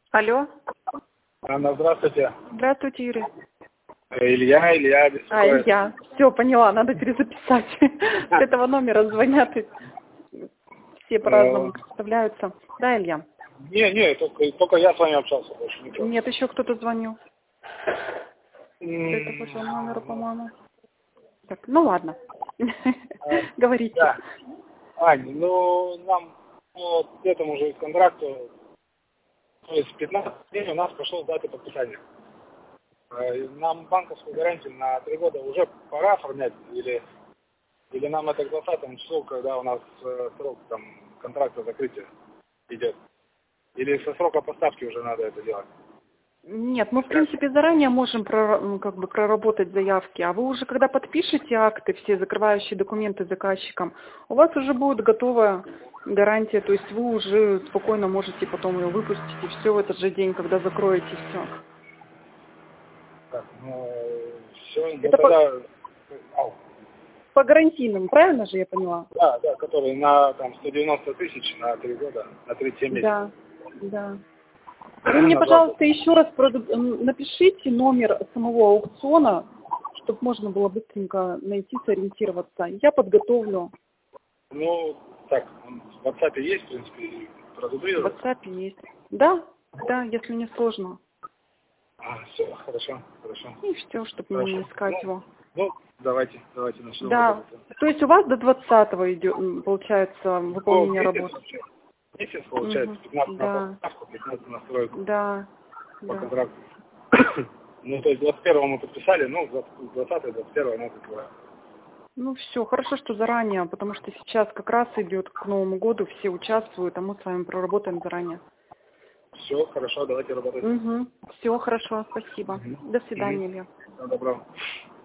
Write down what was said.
Алло. Анна, здравствуйте. Здравствуйте, Юрий. Илья беспокоит. Илья. Все, поняла, надо перезаписать. С этого номера звонят, и все по-разному представляются. Да, Илья? Не, только я с вами общался, больше никого. Нет, еще кто-то звонил. Это по этому номеру, по-моему. Так, ну ладно. Говорите. Да. Ань, нам по этому же контракту, то есть 15 дней у нас прошел дата подписания. Нам банковскую гарантию на 3 года уже пора оформлять, или нам это к 20 числу, когда у нас срок там контракта закрытия идет? Или со срока поставки уже надо это делать? Нет, мы в принципе заранее можем проработать заявки, а вы уже когда подпишете акты, все закрывающие документы заказчикам, у вас уже будет готовая гарантия, то есть вы уже спокойно можете потом ее выпустить и все в этот же день, когда закроете все. Так, все, Это тогда... по гарантийным, правильно же я поняла? Да, который на там 190 тысяч на 3 года, на 37 месяцев. Да. Вы мне, пожалуйста, еще раз напишите номер самого аукциона, чтобы можно было быстренько найти, сориентироваться. Я подготовлю. Так, в WhatsApp есть, в принципе, продублировать? В WhatsApp есть. Да, если не сложно. Все, хорошо. И все, чтобы мне не искать его. Давайте начнем. Да, то есть у вас до 20-го идет, получается, выполнение работы. Месяц, получается, 15 на поставку, 15 на стройку. Да. По контракту. То есть 21-го мы подписали, 20-21-го мы закрываем. Все, хорошо, что заранее, потому что сейчас как раз идет к Новому году, все участвуют, а мы с вами проработаем заранее. Все, хорошо, давайте работать. Все, хорошо, спасибо. До свидания, Илья. Добро.